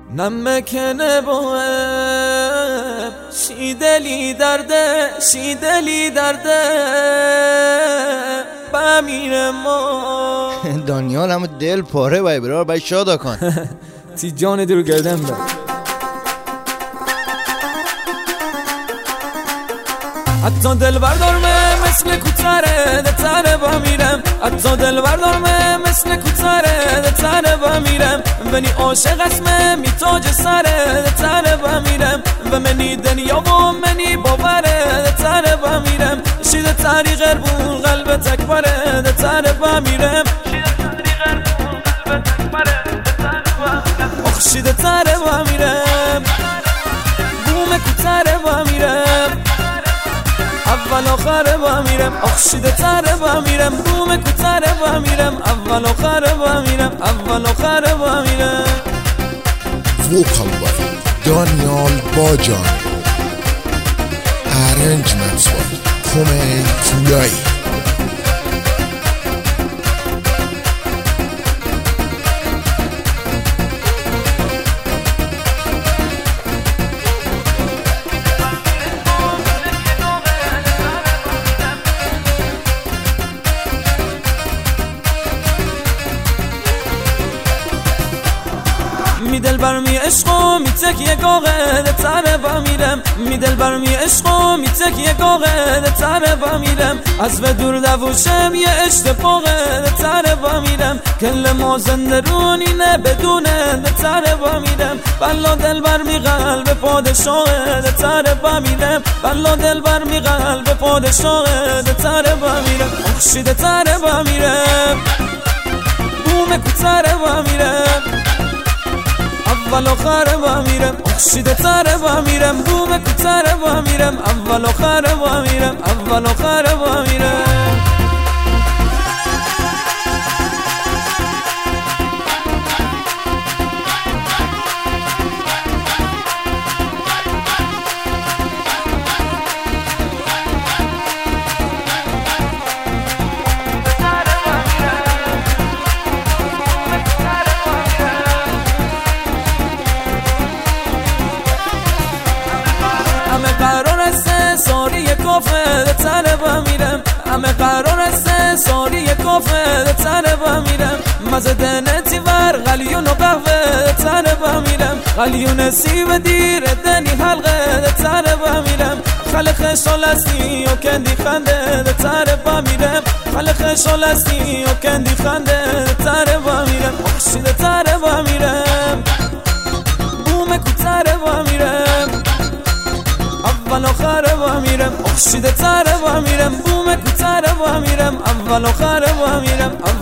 نمکنه باهم شیدلی درده بمیرم ما دانیال همه دل پاره بای برار بای شادا کن تی جان درو گردن با حتی دل بردارمه مثل کوتره ده تره با میرم حتی دل بردارمه مثل کوتره ده تره با میرم بنی عاشق اسمه می تاج سره ده تره با میرم و منی دنیا و منی باوره ده تره با میرم شید تاری غربون قلب تکبره ده تره با میرم شید تره با میرم بوم کوتره با میرم اول آخر با میرم آخشیده تره با میرم بوم کوتره با میرم اول آخر با میرم اول آخر با میرم Vocal by Daniel Bajan. Arrangements by Komei Kulai. می دل برمی عشقو می تکیه گاغه ده تره با میرم می دل برمی عشقو می تکیه گاغه ده تره با میرم از به دور دوشم یه اشتفاقه ده تره با میرم کل ما زندرونی نه بدونه ده تره با میرم بلا دل برمی قلب پادشاهه ده تره با میرم بلا دل برمی قلب پادشاهه ده تره با میرم اخشی ده تره با میرم بوم کوتره با میرم اول آخر با میرم اخشیده تره با میرم بوم کوتره با میرم اول آخر با میرم اول آخر با میرم قرار است سالی کافه ده تره با میرم همه قرار است سالی کافه ده تره با میرم مزه دنتی ور غلیون و قهوه ده تره با میرم غلیون سیب دیر دنی حلقه ده تره با میرم خلق شالستی و کندی خنده ده تره با میرم خلق شالستی و کندی خنده ده تره با میرم اخشی ده تره با میرم بوم کوتره با میرم اول آخر با میرم اخشیده تره با میرم بوم کوتره با میرم اول آخر با میرم